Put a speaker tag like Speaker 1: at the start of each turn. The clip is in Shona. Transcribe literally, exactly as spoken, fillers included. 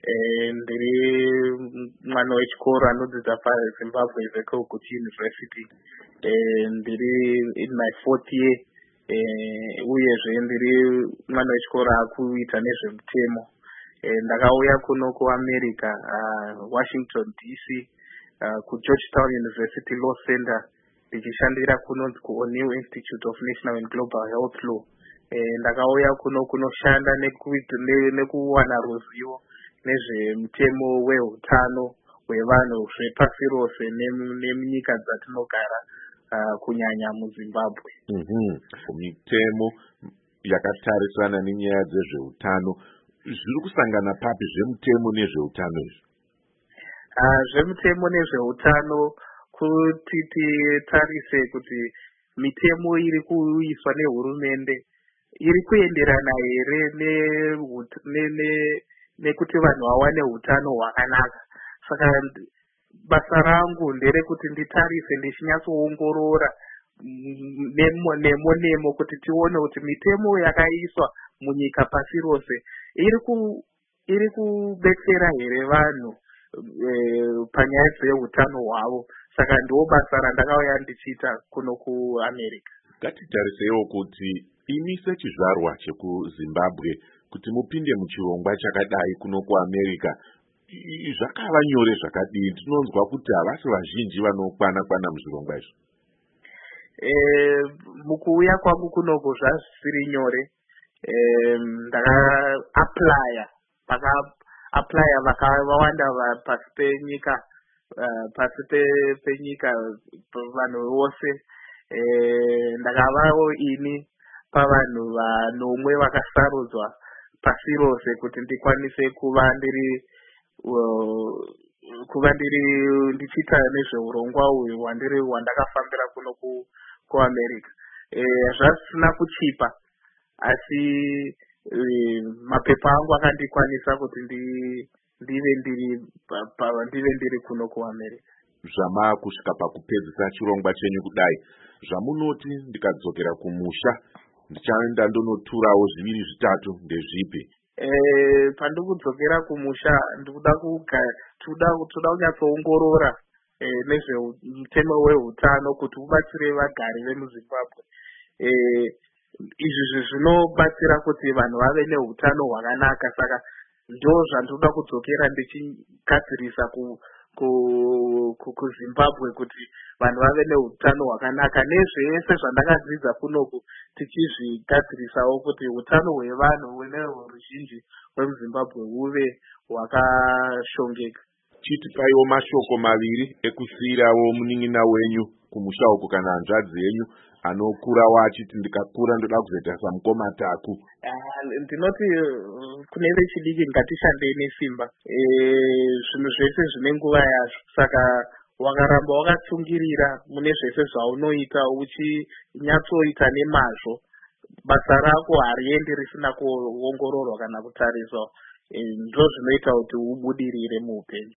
Speaker 1: Eh, ndiri mwana wechikoro anodzidza paZimbabwe Vekeuguti University. Eh, ndiri in my fourth year. Eh, uyezve ndiri mwana wechikoro akuita nezvemutemo. Eh, ndakauya kuno kuAmerica, uh, Washington D C, uh, kuGeorgetown University Law Center, ndichishandira kunonzi kuO'Neill Institute of National and Global Health Law. Eh, ndakauya kuno kunoshanda nekuwana ruzivo nezvemutemo wehutano hwevanhu zvepasi rose nemunyika dzatinogara, uh, kunyanya muZimbabwe.
Speaker 2: Mhm. Mitemo yakatarisana nenyaya dzezveutano zviri kusangana papi zvemutemo nezveutano izvi?
Speaker 1: Uh, zvemutemo nezveutano kuti titarise kuti mitemo iri kuiswa nehurumende iri kuenderana here nekuti vanhu vawane hutano hwakanaka. Saka basa rangu nderekuti nditarise ndichinyatsoongorora nemo nemo nemo kuti tione kuti mitemo yakaiswa munyika pasi rose iri ku iri kubetsera here vanhu e, panyaya dzehutano hwavo. Saka ndo basa randakauya ndichiita kuno kuAmerica.
Speaker 2: Ngatitarisewo kuti imi sechizvarwa chekuZimbabwe kuti mupinde muchirongwa chakadai kuno kuAmerica zvakava nyore zvakadii? Tinonzwa kuti havasi vazhinji vanokwana kwana muzvirongwa izvi.
Speaker 1: Eh, mukuuya kwangu kunoko zvasiri nyore. Eh, ndaka applya paka applya vakawanda pasi penyika, uh, pasi penyika vanhu vose. Eh, ndakavawo ini pavanhu vanomwe vakasarudzwa pasi rose kuti ndikwanise kuva ndiri uh, kuva ndiri ndichiita nezveurongwa uyu wandiri wandakafambira kuno ku kuAmerica. Eh, zvasina kuchipa asi eh, mapepa angu akandikwanisa kuti ndi ndive ndiri pa ndive ndiri kuno kuAmerica.
Speaker 2: Zvama kusvika pakupedzisa chirongwa chenyu kudai, zvamunoti ndikadzokera kumusha ndichaenda ndonoturawo zviviri zvitatu ndezvipi?
Speaker 1: Eh, pandikudzokera kumusha ndikuda kugara toda toda kunyatsoongorora eh, nezvemutemo wehutano kuti ubatsire vagari vemuZimbabwe. Eh, izvi zvinobatsira kuti vanhu vave nehutano hwakanaka. Saka ndo zvandoda kudzokera ndichigadzirisa ku kuZimbabwe kuti vanhu vave nehutano hwakanaka, nezvese zvandakadzidza kunoku tichizvigadzirisawo kuti hutano hwevanhu neruzhinji rwemuZimbabwe huve hwakashongeka.
Speaker 2: Chitipaiwo mashoko maviri ekusiyirawo munin'ina wenyu kumusha uku kana hanzvadzi yenyu anokurawo achiti ndikakura ndoda kuzoita samukoma taku.
Speaker 1: Ndinoti kune vechidiki ngatishandei nesimba. Zvinhu zvese zvine nguva yazvo. Saka wakaramba wakatsungirira mune zvese zvaunoita uchinyatsoita nemazvo, basa rako hariendi risina kuongororwa kana kutariswa. Ndo zvinoita kuti ubudirire muupenyu.